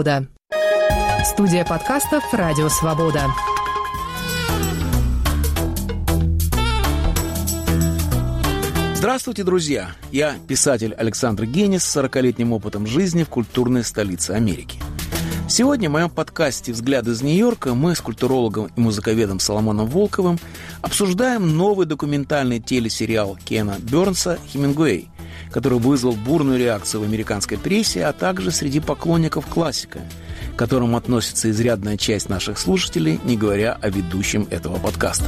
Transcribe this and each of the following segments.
Студия подкастов «Радио Свобода». Здравствуйте, друзья! Я писатель Александр Генис с 40-летним опытом жизни в культурной столице Америки. Сегодня в моем подкасте «Взгляд из Нью-Йорка» мы с культурологом и музыковедом Соломоном Волковым обсуждаем новый документальный телесериал Кена Бернса «Хемингуэй», который вызвал бурную реакцию в американской прессе, а также среди поклонников классика, к которому относится изрядная часть наших слушателей, не говоря о ведущем этого подкаста.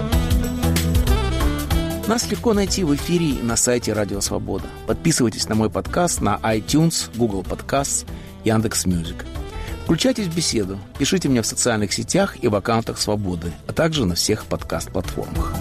Нас легко найти в эфире и на сайте «Радио Свобода». Подписывайтесь на мой подкаст на iTunes, Google Podcasts, Яндекс.Мьюзик. Включайтесь в беседу, пишите мне в социальных сетях и в аккаунтах «Свободы», а также на всех подкаст-платформах.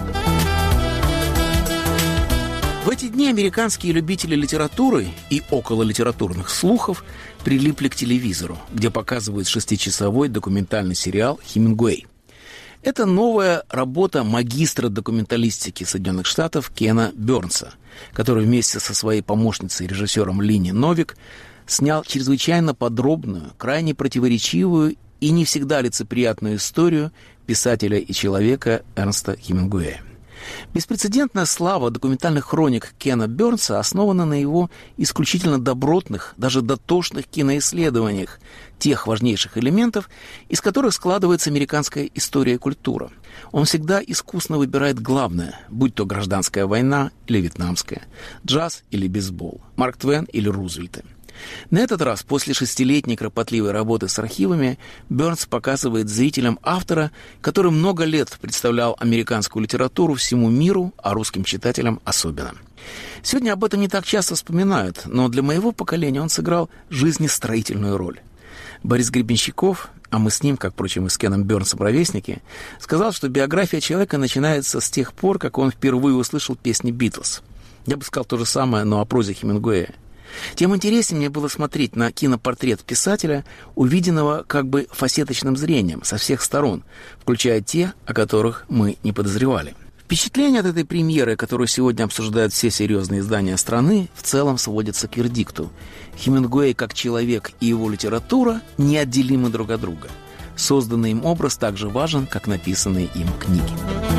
В эти дни американские любители литературы и окололитературных слухов прилипли к телевизору, где показывают 6-часовой документальный сериал «Хемингуэй». Это новая работа магистра документалистики Соединенных Штатов Кена Бернса, который вместе со своей помощницей, режиссером Линни Новик, снял чрезвычайно подробную, крайне противоречивую и не всегда лицеприятную историю писателя и человека Эрнста Хемингуэя. Беспрецедентная слава документальных хроник Кена Бернса основана на его исключительно добротных, даже дотошных киноисследованиях тех важнейших элементов, из которых складывается американская история и культура. Он всегда искусно выбирает главное, будь то гражданская война или вьетнамская, джаз или бейсбол, Марк Твен или Рузвельты. На этот раз, после 6-летней кропотливой работы с архивами, Бернс показывает зрителям автора, который много лет представлял американскую литературу всему миру, а русским читателям особенно. Сегодня об этом не так часто вспоминают, но для моего поколения он сыграл жизнестроительную роль. Борис Гребенщиков, а мы с ним, как, впрочем, и с Кеном Бернсом ровесники, сказал, что биография человека начинается с тех пор, как он впервые услышал песни «Битлз». Я бы сказал то же самое, но о прозе Хемингуэя. Тем интереснее мне было смотреть на кинопортрет писателя, увиденного как бы фасеточным зрением со всех сторон, включая те, о которых мы не подозревали. Впечатление от этой премьеры, которую сегодня обсуждают все серьезные издания страны, в целом сводится к вердикту. Хемингуэй как человек и его литература неотделимы друг от друга. Созданный им образ так же важен, как написанные им книги.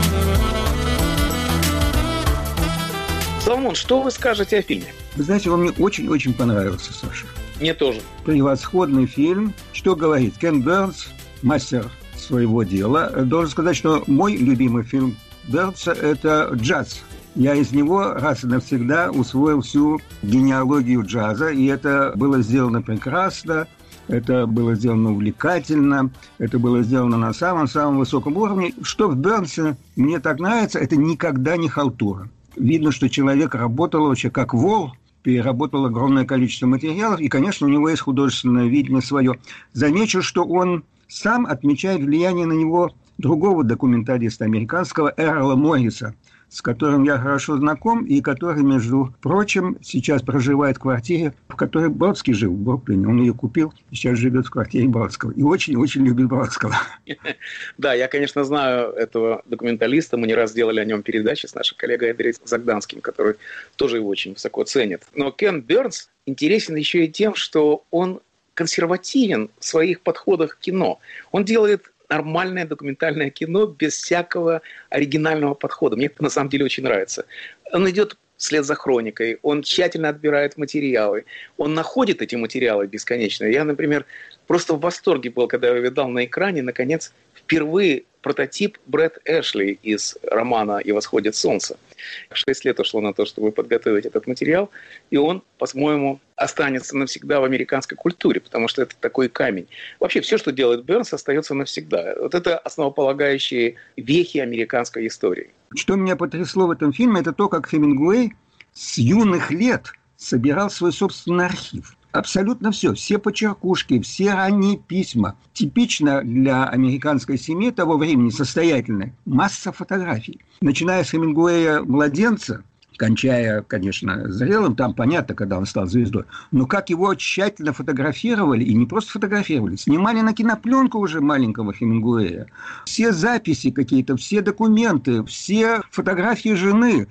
Соломон, что вы скажете о фильме? Вы знаете, он мне очень-очень понравился, Саша. Мне тоже. Превосходный фильм. Что говорит? Кен Бернс, мастер своего дела. Должен сказать, что мой любимый фильм Бернса – это «Джаз». Я из него раз и навсегда усвоил всю генеалогию джаза, и это было сделано прекрасно, это было сделано увлекательно, это было сделано на самом-самом высоком уровне. Что в Бернсе мне так нравится, это никогда не халтура. Видно, что человек работал вообще как вол, переработал огромное количество материалов, и, конечно, у него есть художественное видение свое. Замечу, что он сам отмечает влияние на него другого документалиста американского Эрла Морриса, с которым я хорошо знаком, и который, между прочим, сейчас проживает в квартире, в которой Бродский жил, в Бруклине. Он ее купил и сейчас живет в квартире Бродского. И очень-очень любит Бродского. Да, я, конечно, знаю этого документалиста. Мы не раз делали о нем передачи с нашим коллегой Андреем Загданским, который тоже его очень высоко ценит. Но Кен Бернс интересен еще и тем, что он консервативен в своих подходах к кино. Он делает нормальное документальное кино без всякого оригинального подхода. Мне это на самом деле очень нравится. Он идет вслед за хроникой, он тщательно отбирает материалы, он находит эти материалы бесконечно. Я, например, просто в восторге был, когда я увидал на экране, наконец, впервые прототип Брэд Эшли из романа «И восходит солнце». 6 лет ушло на то, чтобы подготовить этот материал, и он, по-моему, останется навсегда в американской культуре, потому что это такой камень. Вообще, все, что делает Бернс, остается навсегда. Вот это основополагающие вехи американской истории. Что меня потрясло в этом фильме, это то, как Хемингуэй с юных лет собирал свой собственный архив. Абсолютно все почеркушки, все ранние письма. Типично для американской семьи того времени, состоятельной, масса фотографий. Начиная с Хемингуэя младенца, кончая, конечно, зрелым, там понятно, когда он стал звездой, но как его тщательно фотографировали, и не просто фотографировали, снимали на кинопленку уже маленького Хемингуэя. Все записи какие-то, все документы, все фотографии жены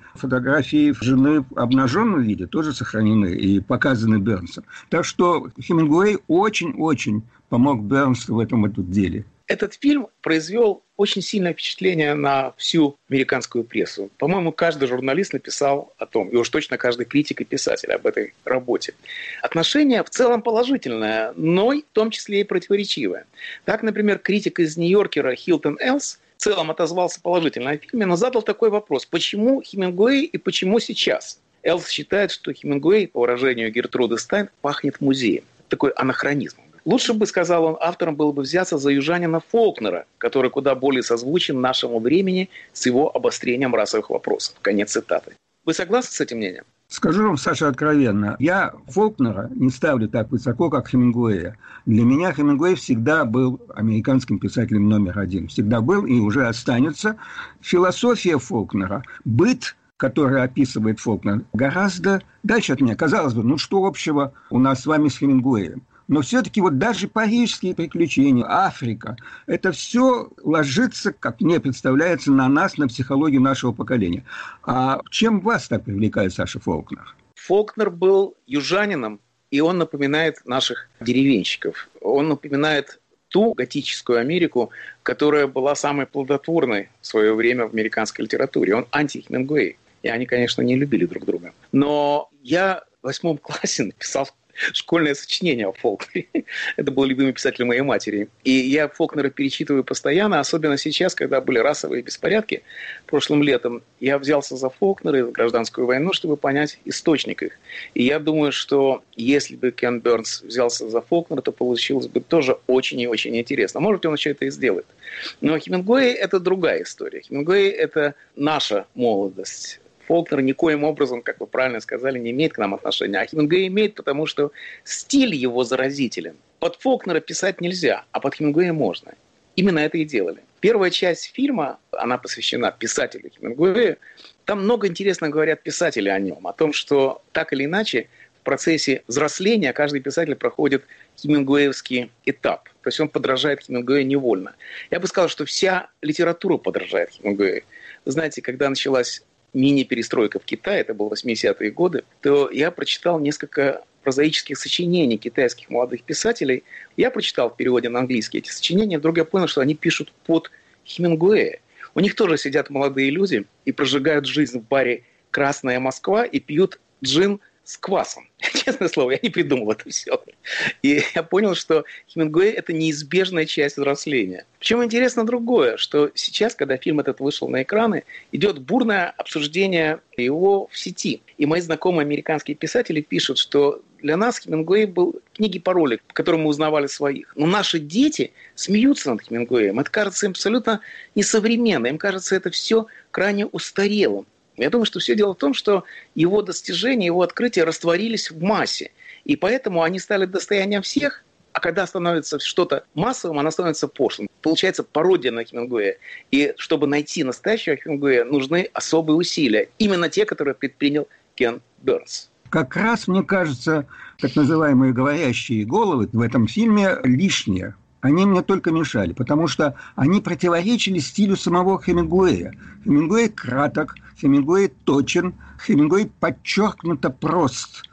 в обнаженном виде тоже сохранены и показаны Бернсом. Так что Хемингуэй очень-очень помог Бернсу в этом деле. Этот фильм произвел очень сильное впечатление на всю американскую прессу. По-моему, каждый журналист написал о том, и уж точно каждый критик и писатель об этой работе. Отношение в целом положительное, но в том числе и противоречивое. Так, например, критик из Нью-Йоркера Хилтон Элс в целом отозвался положительно о фильме, но задал такой вопрос: почему Хемингуэй и почему сейчас? Элс считает, что Хемингуэй, по выражению Гертруды Стайн, пахнет музеем. Такой анахронизм. Лучше бы, сказал он, автором было бы взяться за южанина Фолкнера, который куда более созвучен нашему времени с его обострением расовых вопросов. Конец цитаты. Вы согласны с этим мнением? Скажу вам, Саша, откровенно, я Фолкнера не ставлю так высоко, как Хемингуэя. Для меня Хемингуэй всегда был американским писателем номер один. Всегда был и уже останется. Философия Фолкнера, быт, который описывает Фолкнер, гораздо дальше от меня. Казалось бы, что общего у нас с вами с Хемингуэем? Но все-таки даже парижские приключения, Африка, это все ложится, как мне представляется, на нас, на психологию нашего поколения. А чем вас так привлекает Саша Фолкнер? Фолкнер был южанином, и он напоминает наших деревенщиков. Он напоминает ту готическую Америку, которая была самой плодотворной в свое время в американской литературе. Он анти-Хемингуэй. И они, конечно, не любили друг друга. Но я в 8 классе написал школьное сочинение о Фолкнере. Это был любимый писатель моей матери. И я Фолкнера перечитываю постоянно, особенно сейчас, когда были расовые беспорядки прошлым летом. Я взялся за Фолкнера и за гражданскую войну, чтобы понять источник их. И я думаю, что если бы Кен Бернс взялся за Фолкнера, то получилось бы тоже очень и очень интересно. Может, он еще это и сделает. Но Хемингуэй – это другая история. Хемингуэй – это наша молодость. Фолкнер никоим образом, как вы правильно сказали, не имеет к нам отношения. А Хемингуэй имеет, потому что стиль его заразителен. Под Фолкнера писать нельзя, а под Хемингуэя можно. Именно это и делали. Первая часть фильма, она посвящена писателю Хемингуэю. Там много интересно говорят писатели о нем. О том, что так или иначе в процессе взросления каждый писатель проходит хемингуэевский этап. То есть он подражает Хемингуэю невольно. Я бы сказал, что вся литература подражает Хемингуэю. Вы знаете, когда началась мини-перестройка в Китае, это были 80-е годы, то я прочитал несколько прозаических сочинений китайских молодых писателей. Я прочитал в переводе на английский эти сочинения, вдруг я понял, что они пишут под Хемингуэя. У них тоже сидят молодые люди и прожигают жизнь в баре «Красная Москва» и пьют джин с квасом. Честное слово, я не придумал это все. И я понял, что Хемингуэй – это неизбежная часть взросления. Причем интересно другое, что сейчас, когда фильм этот вышел на экраны, идет бурное обсуждение его в сети. И мои знакомые американские писатели пишут, что для нас Хемингуэй был книги-пароли, в которых мы узнавали своих. Но наши дети смеются над Хемингуэем. Это кажется им абсолютно несовременно. Им кажется это все крайне устарелым. Я думаю, что все дело в том, что его достижения, его открытия растворились в массе. И поэтому они стали достоянием всех, а когда становится что-то массовым, оно становится пошлым. Получается пародия на Хемингуэя. И чтобы найти настоящего Хемингуэя, нужны особые усилия. Именно те, которые предпринял Кен Бернс. Как раз, мне кажется, так называемые говорящие головы в этом фильме лишние. Они мне только мешали, потому что они противоречили стилю самого Хемингуэя. Хемингуэй краток, Хемингуэй точен, Хемингуэй подчеркнуто прост.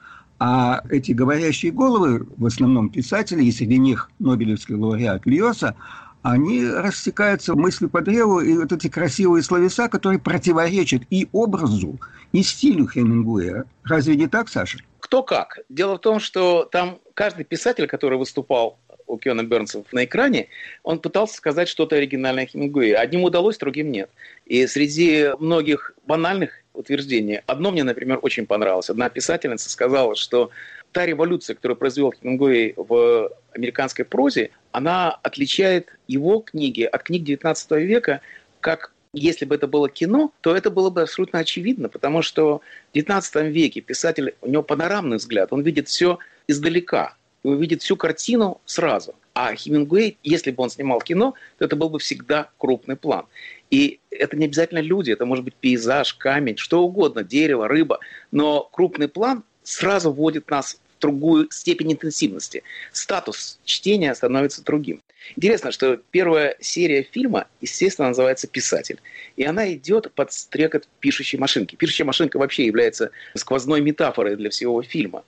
А эти говорящие головы, в основном писатели, и среди них Нобелевский лауреат Льоса, они растекаются мыслью по древу, и вот эти красивые словеса, которые противоречат и образу, и стилю Хемингуэя. Разве не так, Саша? Кто как. Дело в том, что там каждый писатель, который выступал у Кена Бернса на экране, он пытался сказать что-то оригинальное Хемингуэя. Одним удалось, другим нет. И среди многих банальных утверждений, одно мне, например, очень понравилось. Одна писательница сказала, что та революция, которую произвел Хемингуэй в американской прозе, она отличает его книги от книг XIX века, как если бы это было кино, то это было бы абсолютно очевидно, потому что в XIX веке писатель, у него панорамный взгляд, он видит все издалека. Он видит всю картину сразу. А Хемингуэй, если бы он снимал кино, то это был бы всегда крупный план. И это не обязательно люди, это может быть пейзаж, камень, что угодно, дерево, рыба. Но крупный план сразу вводит нас в другую степень интенсивности. Статус чтения становится другим. Интересно, что первая серия фильма, естественно, называется «Писатель». И она идет под стрекот пишущей машинки. Пишущая машинка вообще является сквозной метафорой для всего фильма.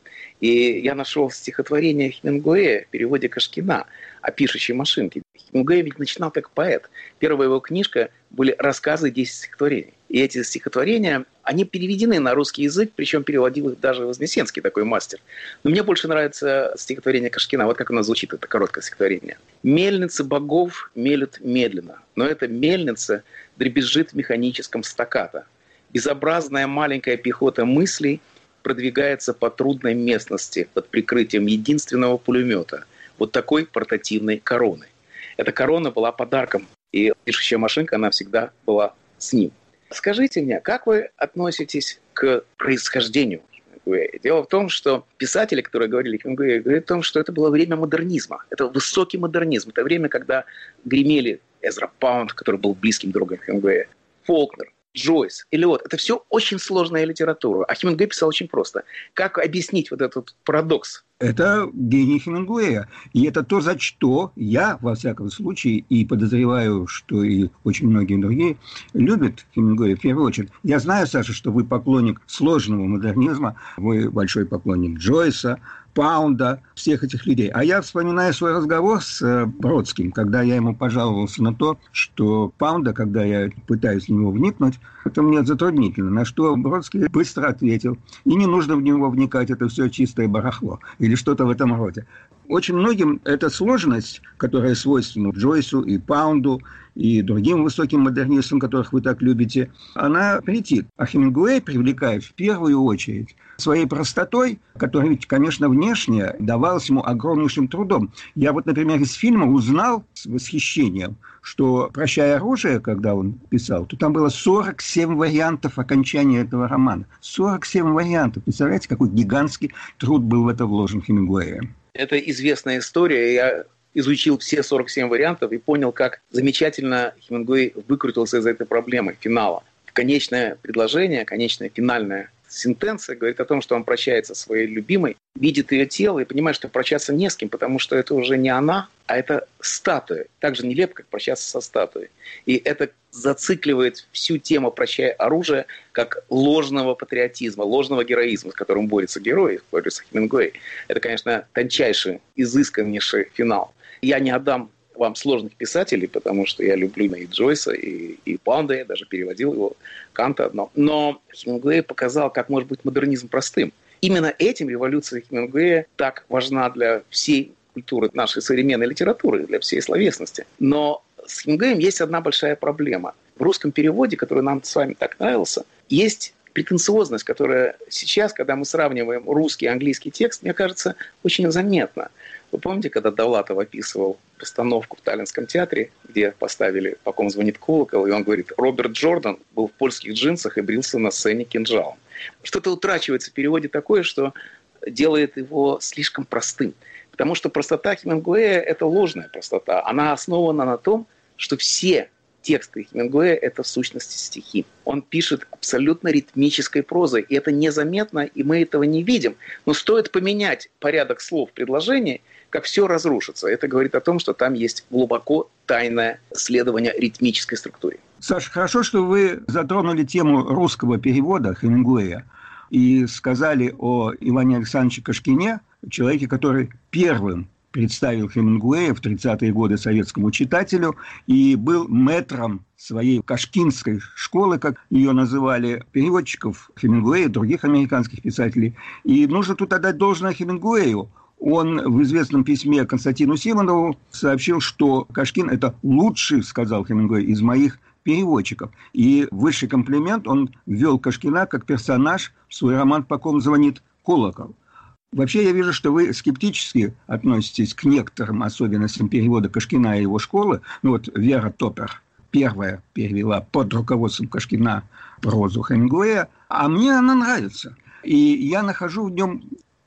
И я нашел стихотворение Хемингуэя в переводе Кашкина о пишущей машинке. Хемингуэй ведь начинал как поэт. Первая его книжка были рассказы 10 стихотворений. И эти стихотворения, они переведены на русский язык, причем переводил их даже Вознесенский, такой мастер. Но мне больше нравится стихотворение Кашкина. Вот как оно звучит, это короткое стихотворение. «Мельницы богов мелют медленно, но эта мельница дребезжит в механическом стаккато. Безобразная маленькая пехота мыслей продвигается по трудной местности под прикрытием единственного пулемета, вот такой портативной короны. Эта корона была подарком, и пишущая машинка, она всегда была с ним. Скажите мне, как вы относитесь к происхождению Хемингуэя? Дело в том, что писатели, которые говорили Хемингуэю, говорят о том, что это было время модернизма. Это высокий модернизм. Это время, когда гремели Эзра Паунд, который был близким другом Хемингуэя, Фолкнер, Джойс, Элиот. Это все очень сложная литература. А Хемингуэй писал очень просто. Как объяснить вот этот парадокс? Это гений Хемингуэя. И это то, за что я, во всяком случае, и подозреваю, что и очень многие другие, любят Хемингуэя в первую очередь. Я знаю, Саша, что вы поклонник сложного модернизма, вы большой поклонник Джойса, Паунда, всех этих людей. А я вспоминаю свой разговор с Бродским, когда я ему пожаловался на то, что Паунда, когда я пытаюсь в него вникнуть, это мне затруднительно. На что Бродский быстро ответил: и не нужно в него вникать, это все чистое барахло. Или что-то в этом роде. Очень многим эта сложность, которая свойственна Джойсу и Паунду, и другим высоким модернистам, которых вы так любите, она претит. А Хемингуэй привлекает в первую очередь своей простотой, которая, конечно, внешне давалась ему огромнейшим трудом. Я вот, например, из фильма узнал с восхищением, что «Прощай оружие», когда он писал, то там было 47 вариантов окончания этого романа. 47 вариантов. Представляете, какой гигантский труд был в это вложен Хемингуэем. Это известная история. Я изучил все 47 вариантов и понял, как замечательно Хемингуэй выкрутился из этой проблемы финала. Конечное предложение, конечная финальная сентенция говорит о том, что он прощается со своей любимой, видит ее тело и понимает, что прощаться не с кем, потому что это уже не она, а это статуя. Так же нелепо, как прощаться со статуей. И это зацикливает всю тему «Прощай оружие» как ложного патриотизма, ложного героизма, с которым борется герой, борется Хемингуэй. Это, конечно, тончайший, изысканнейший финал. Я не отдам вам сложных писателей, потому что я люблю и Джойса, и Паунда, я даже переводил его, Канта одно. Но Хемингуэй показал, как может быть модернизм простым. Именно этим революция Хемингуэя так важна для всей культуры нашей современной литературы, для всей словесности. Но с Хемингуэем есть одна большая проблема. В русском переводе, который нам с вами так нравился, есть претенциозность, которая сейчас, когда мы сравниваем русский и английский текст, мне кажется, очень заметна. Вы помните, когда Довлатов описывал постановку в Таллинском театре, где поставили «По ком звонит колокол», и он говорит: Роберт Джордан был в польских джинсах и брился на сцене кинжалом. Что-то утрачивается в переводе такое, что делает его слишком простым. Потому что простота Хемингуэя – это ложная простота. Она основана на том, что все тексты Хемингуэя – это в сущности стихи. Он пишет абсолютно ритмической прозой, и это незаметно, и мы этого не видим. Но стоит поменять порядок слов в предложении, как все разрушится. Это говорит о том, что там есть глубоко тайное следование ритмической структуре. Саша, хорошо, что вы затронули тему русского перевода Хемингуэя и сказали о Иване Александровиче Кашкине, человеке, который первым представил Хемингуэя в 30-е годы советскому читателю и был мэтром своей кашкинской школы, как ее называли, переводчиков Хемингуэя и других американских писателей. И нужно тут отдать должное Хемингуэю. Он в известном письме Константину Симонову сообщил, что Кашкин – это лучший, сказал Хемингуэй, из моих переводчиков. И высший комплимент он ввел Кашкина как персонаж в свой роман «По ком звонит колокол». Вообще, я вижу, что вы скептически относитесь к некоторым особенностям перевода Кашкина и его школы. Ну вот Вера Топер первая перевела под руководством Кашкина прозу Хемингуэя, а мне она нравится. И я нахожу в нем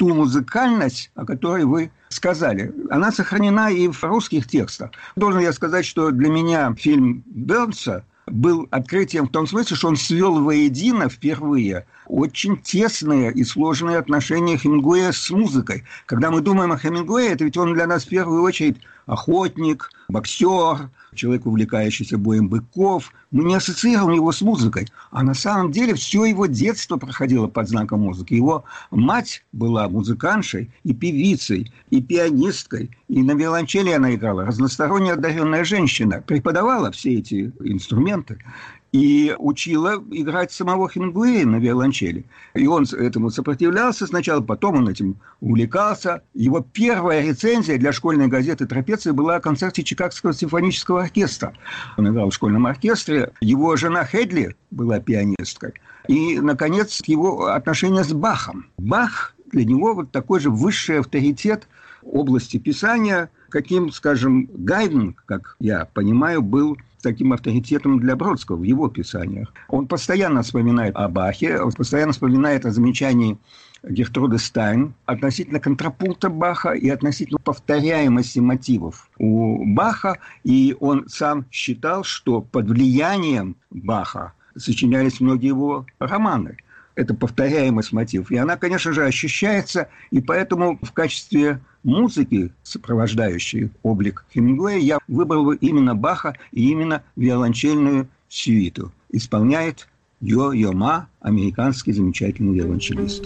ту музыкальность, о которой вы сказали. Она сохранена и в русских текстах. Должен я сказать, что для меня фильм Бернса был открытием в том смысле, что он свел воедино впервые очень тесные и сложные отношения Хемингуэя с музыкой. Когда мы думаем о Хемингуэе, это ведь он для нас в первую очередь охотник, боксер, человек, увлекающийся боем быков. Мы не ассоциируем его с музыкой. А на самом деле все его детство проходило под знаком музыки. Его мать была музыкантшей и певицей, и пианисткой, и на виолончели она играла. Разносторонне одаренная женщина. Преподавала все эти инструменты и учила играть самого Хемингуэя на виолончели. И он этому сопротивлялся сначала, потом он этим увлекался. Его первая рецензия для школьной газеты «Трапеция» была о концерте Чикагского симфонического оркестра. Он играл в школьном оркестре. Его жена Хедли была пианисткой. И, наконец, его отношения с Бахом. Бах для него вот такой же высший авторитет области писания, каким, скажем, Гайден, как я понимаю, был таким авторитетом для Бродского в его писаниях. Он постоянно вспоминает о Бахе, он постоянно вспоминает о замечании Гертруды Стайн относительно контрапункта Баха и относительно повторяемости мотивов у Баха. И он сам считал, что под влиянием Баха сочинялись многие его романы. Это повторяемость мотивов. И она, конечно же, ощущается. И поэтому в качестве музыки, сопровождающей облик Хемингуэя, я выбрал бы именно Баха и именно виолончельную сюиту. Исполняет Йо-Йо Ма, американский замечательный виолончелист.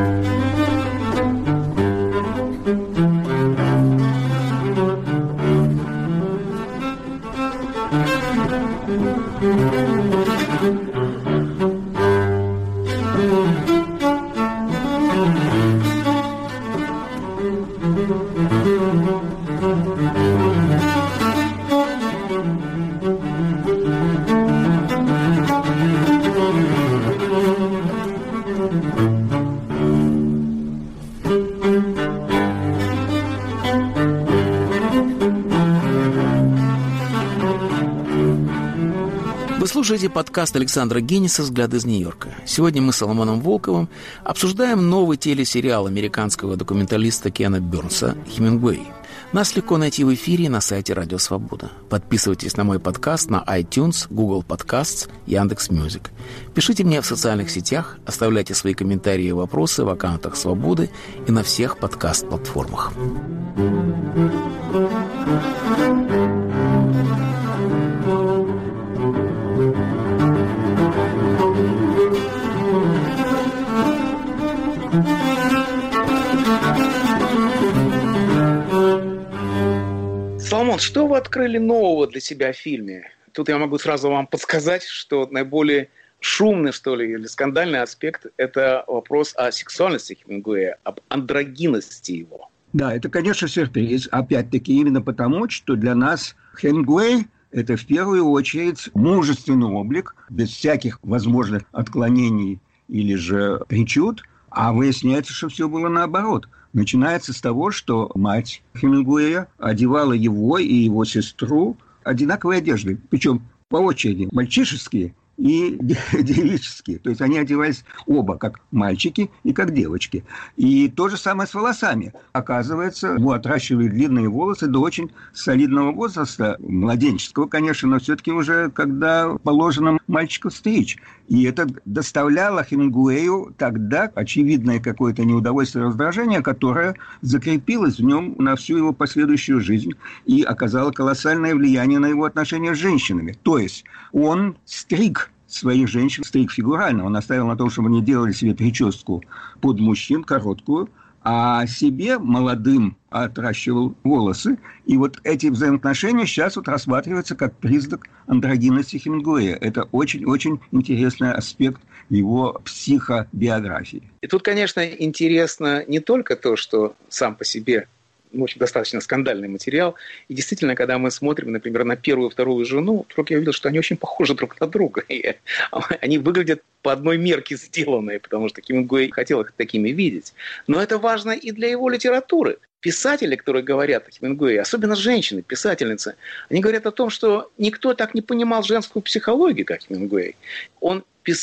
Вы слушаете подкаст Александра Генниса «Взгляд из Нью-Йорка». Сегодня мы с Соломоном Волковым обсуждаем новый телесериал американского документалиста Кена Бернса «Хемингуэй». Нас легко найти в эфире на сайте Радио Свобода. Подписывайтесь на мой подкаст на iTunes, Google Podcasts, Яндекс.Мьюзик. Пишите мне в социальных сетях, оставляйте свои комментарии и вопросы в аккаунтах Свободы и на всех подкаст-платформах. Соломон, что вы открыли нового для себя в фильме? Тут я могу сразу вам подсказать, что наиболее шумный, что ли, или скандальный аспект – это вопрос о сексуальности Хемингуэя, об андрогинности его. Да, это, конечно, сюрприз. Опять-таки, именно потому, что для нас Хемингуэй – это в первую очередь мужественный облик, без всяких возможных отклонений или же причуд. А выясняется, что все было наоборот. Начинается с того, что мать Хемингуэя одевала его и его сестру одинаковой одеждой. Причем по очереди мальчишеские и девические. То есть они одевались оба, как мальчики и как девочки. И то же самое с волосами. Оказывается, ему отращивали длинные волосы до очень солидного возраста, младенческого, конечно, но все-таки уже когда положено мальчиков стричь. И это доставляло Хемингуэю тогда очевидное какое-то неудовольствие, раздражение, которое закрепилось в нем на всю его последующую жизнь и оказало колоссальное влияние на его отношения с женщинами. То есть он стриг своих женщин, стриг фигурально. Он оставил на том, чтобы они делали себе прическу под мужчин, короткую, а себе, молодым, отращивал волосы. И вот эти взаимоотношения сейчас вот рассматриваются как признак андрогинности Хемингуэя. Это очень-очень интересный аспект его психобиографии. И тут, конечно, интересно не только то, что сам по себе очень достаточно скандальный материал. И действительно, когда мы смотрим, например, на первую и вторую жену, вдруг я увидел, что они очень похожи друг на друга. И они выглядят по одной мерке сделанные, потому что Хемингуэй хотел их такими видеть. Но это важно и для его литературы. Писатели, которые говорят о Хемингуэе, особенно женщины, писательницы, они говорят о том, что никто так не понимал женскую психологию, как Хемингуэй. Он писал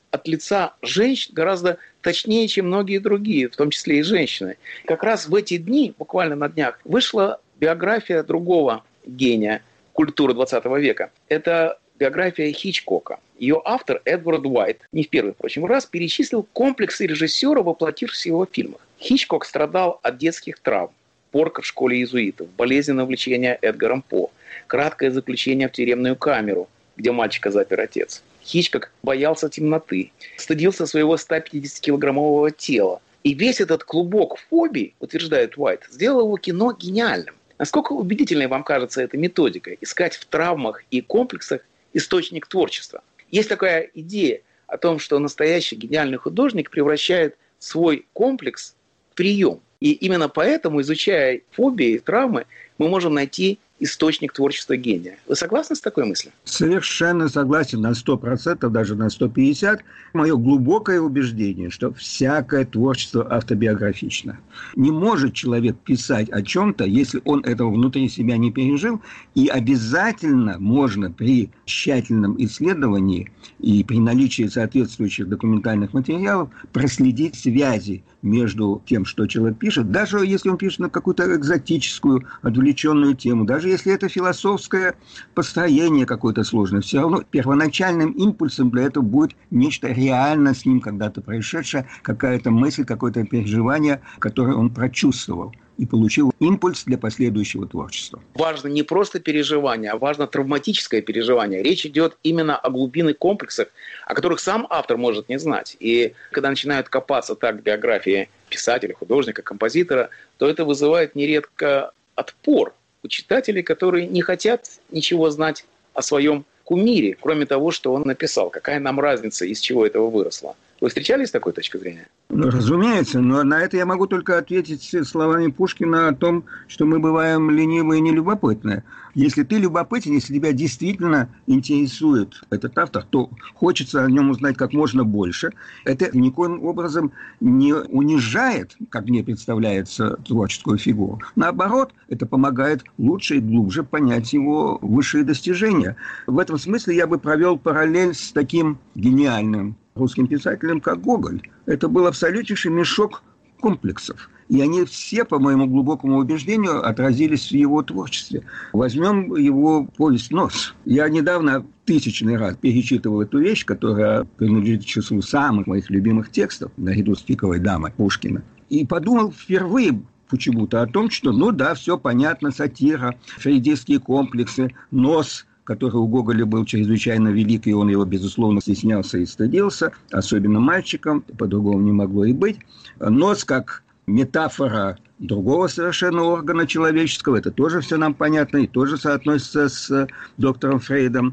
от лица женщин гораздо точнее, чем многие другие, в том числе и женщины. Как раз в эти дни, буквально на днях, вышла биография другого гения культуры 20 века. Это биография Хичкока. Ее автор Эдвард Уайт, не в первый, впрочем, раз, перечислил комплексы режиссера, воплотившись в его фильмах. Хичкок страдал от детских травм, порка в школе иезуитов, болезненное увлечение Эдгаром По, краткое заключение в тюремную камеру, где мальчика запер отец. Хичкок боялся темноты, стыдился своего 150-килограммового тела. И весь этот клубок фобий, утверждает Уайт, сделал его кино гениальным. Насколько убедительной вам кажется эта методика – искать в травмах и комплексах источник творчества? Есть такая идея о том, что настоящий гениальный художник превращает свой комплекс в прием. И именно поэтому, изучая фобии и травмы, мы можем найти источник творчества гения. Вы согласны с такой мыслью? Совершенно согласен на 100%, даже на 150%. Мое глубокое убеждение, что всякое творчество автобиографично. Не может человек писать о чем-то, если он этого внутри себя не пережил. И обязательно можно при тщательном исследовании и при наличии соответствующих документальных материалов проследить связи между тем, что человек пишет, даже если он пишет на какую-то экзотическую, отвлеченную тему, даже если это философское построение какое-то сложное, все равно первоначальным импульсом для этого будет нечто реально с ним когда-то происшедшее, какая-то мысль, какое-то переживание, которое он прочувствовал и получил импульс для последующего творчества. Важно не просто переживание, а важно травматическое переживание. Речь идет именно о глубинных комплексах, о которых сам автор может не знать. И когда начинают копаться так в биографии писателя, художника, композитора, то это вызывает нередко отпор у читателей, которые не хотят ничего знать о своем кумире, кроме того, что он написал. Какая нам разница, из чего этого выросло? Вы встречались с такой точкой зрения? Ну, разумеется, но на это я могу только ответить словами Пушкина о том, что мы бываем ленивые и нелюбопытные. Если ты любопытен, если тебя действительно интересует этот автор, то хочется о нем узнать как можно больше. Это никоим образом не унижает, как мне представляется, творческую фигуру. Наоборот, это помогает лучше и глубже понять его высшие достижения. В этом смысле я бы провел параллель с таким гениальным русским писателем, как Гоголь. Это был абсолютнейший мешок комплексов. И они все, по моему глубокому убеждению, отразились в его творчестве. Возьмем его повесть «Нос». Я недавно тысячный раз перечитывал эту вещь, которая принадлежит к числу самых моих любимых текстов, наряду с «Пиковой дамой» Пушкина. И подумал впервые почему-то о том, что, ну да, все понятно, сатира, фрейдистские комплексы, «Нос», который у Гоголя был чрезвычайно велик, и он его, безусловно, стеснялся и стыдился, особенно мальчиком, по-другому не могло и быть. Нос как метафора другого совершенно органа человеческого, это тоже все нам понятно, и тоже соотносится с доктором Фрейдом.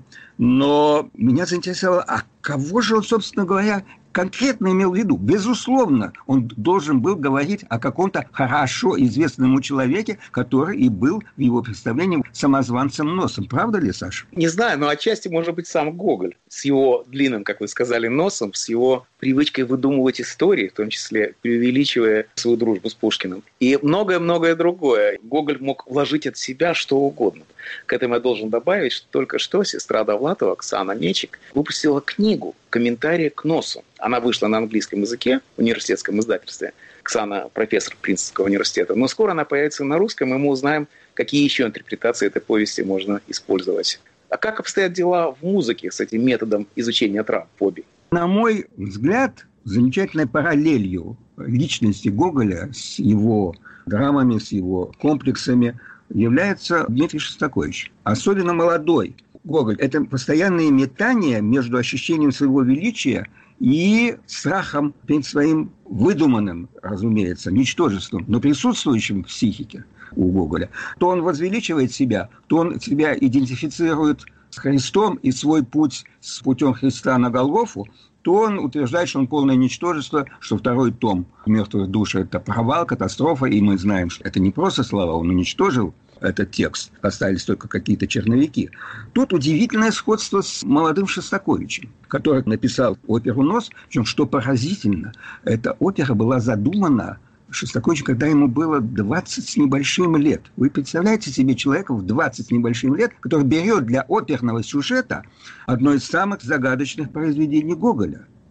Но меня заинтересовало, а кого же он, собственно говоря, конкретно имел в виду? Безусловно, он должен был говорить о каком-то хорошо известном человеке, который и был в его представлении самозванцем Носом. Правда ли, Саша? Не знаю, но отчасти может быть сам Гоголь с его длинным, как вы сказали, носом, с его привычкой выдумывать истории, в том числе преувеличивая свою дружбу с Пушкиным. И многое-многое другое. Гоголь мог вложить от себя что угодно. К этому я должен добавить, что только что сестра Довлатова, Оксана Мечик, выпустила книгу «Комментарии к носу». Она вышла на английском языке в университетском издательстве. Оксана – профессор Принстонского университета. Но скоро она появится на русском, и мы узнаем, какие еще интерпретации этой повести можно использовать. А как обстоят дела в музыке с этим методом изучения травм, фобий? На мой взгляд, замечательной параллелью личности Гоголя с его драмами, с его комплексами является Дмитрий Шостакович. Особенно молодой Гоголь. Это постоянные метания между ощущением своего величия и страхом перед своим выдуманным, разумеется, ничтожеством, но присутствующим в психике у Гоголя. То он возвеличивает себя, то он себя идентифицирует с Христом и свой путь с путем Христа на Голгофу, то он утверждает, что он полное ничтожество, что второй том «Мертвых душ» – это провал, катастрофа, и мы знаем, что это не просто слова, он уничтожил этот текст, остались только какие-то черновики. Тут удивительное сходство с молодым Шостаковичем, который написал оперу «Нос», причем, что поразительно, эта опера была задумана Шостаковичем, когда ему было 20 с небольшим лет. Вы представляете себе человека в 20 с небольшим лет, который берет для оперного сюжета одно из самых загадочных произведений Гоголя.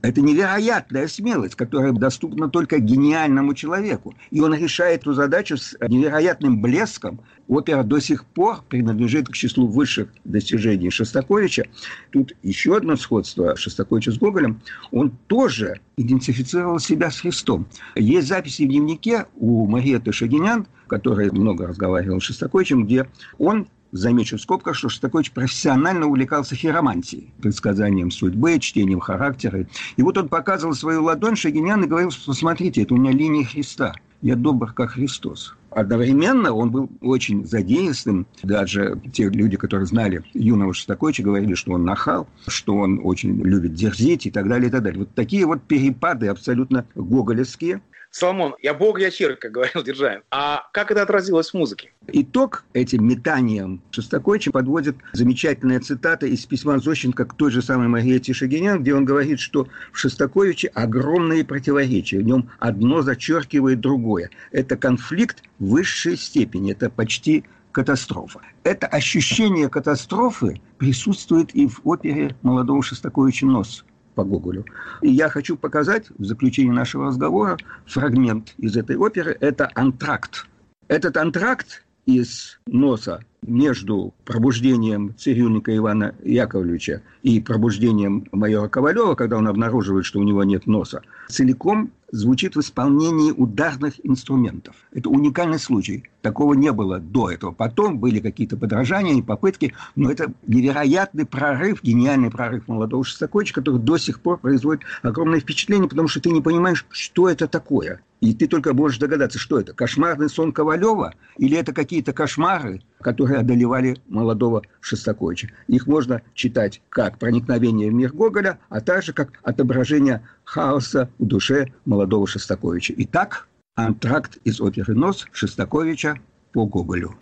Это невероятная смелость, которая доступна только гениальному человеку. И он решает эту задачу с невероятным блеском. Опера до сих пор принадлежит к числу высших достижений Шостаковича. Тут еще одно сходство Шостаковича с Гоголем. Он тоже идентифицировал себя с Христом. Есть записи в дневнике у Мариэтты Шагинян, которая много разговаривала с Шостаковичем, где он, замечу в скобках, что Шостакович профессионально увлекался хиромантией, предсказанием судьбы, чтением характера. И вот он показывал свою ладонь Шагинян и говорил, что смотрите, это у меня линия Христа. Я добр, как Христос. Одновременно он был очень задействован. Даже те люди, которые знали юного Шостаковича, говорили, что он нахал, что он очень любит дерзить и так далее, и так далее. Вот такие вот перепады абсолютно гоголевские. Соломон, я бог, я червь, как говорил Державин. А как это отразилось в музыке? Итог этим метаниям Шостаковича подводит замечательная цитата из письма Зощенко к той же самой Мариэтте Шагинян, где он говорит, что в Шостаковиче огромные противоречия, в нем одно зачеркивает другое. Это конфликт высшей степени, это почти катастрофа. Это ощущение катастрофы присутствует и в опере молодого Шостаковича «Нос» по Гоголю. И я хочу показать в заключении нашего разговора фрагмент из этой оперы. Это антракт. Этот антракт из «Носа» между пробуждением цирюльника Ивана Яковлевича и пробуждением майора Ковалева, когда он обнаруживает, что у него нет носа, целиком звучит в исполнении ударных инструментов. Это уникальный случай. Такого не было до этого. Потом были какие-то подражания и попытки, но это невероятный прорыв, гениальный прорыв молодого Шостаковича, который до сих пор производит огромное впечатление, потому что ты не понимаешь, что это такое. И ты только можешь догадаться, что это. Кошмарный сон Ковалева или это какие-то кошмары, которые одолевали молодого Шостаковича. Их можно читать как проникновение в мир Гоголя, а также как отображение хаоса в душе молодого Шостаковича. Итак, антракт из оперы «Нос» Шостаковича по Гоголю.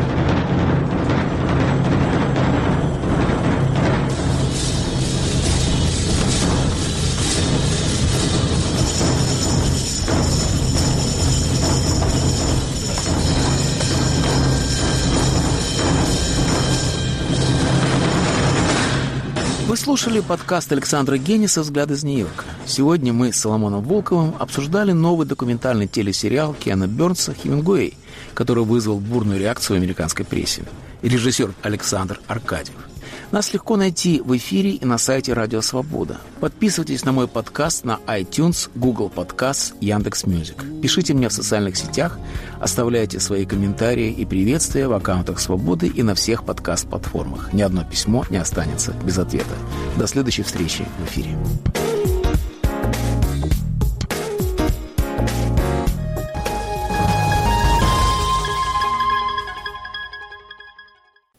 Вы слушали подкаст Александра Гениса «Взгляд из Нью-Йорка». Сегодня мы с Соломоном Волковым обсуждали новый документальный телесериал Кена Бернса «Хемингуэй», который вызвал бурную реакцию в американской прессе. Режиссер Александр Аркадьев. Нас легко найти в эфире и на сайте Радио Свобода. Подписывайтесь на мой подкаст на iTunes, Google Podcasts, Яндекс.Мьюзик. Пишите мне в социальных сетях, оставляйте свои комментарии и приветствия в аккаунтах Свободы и на всех подкаст-платформах. Ни одно письмо не останется без ответа. До следующей встречи в эфире.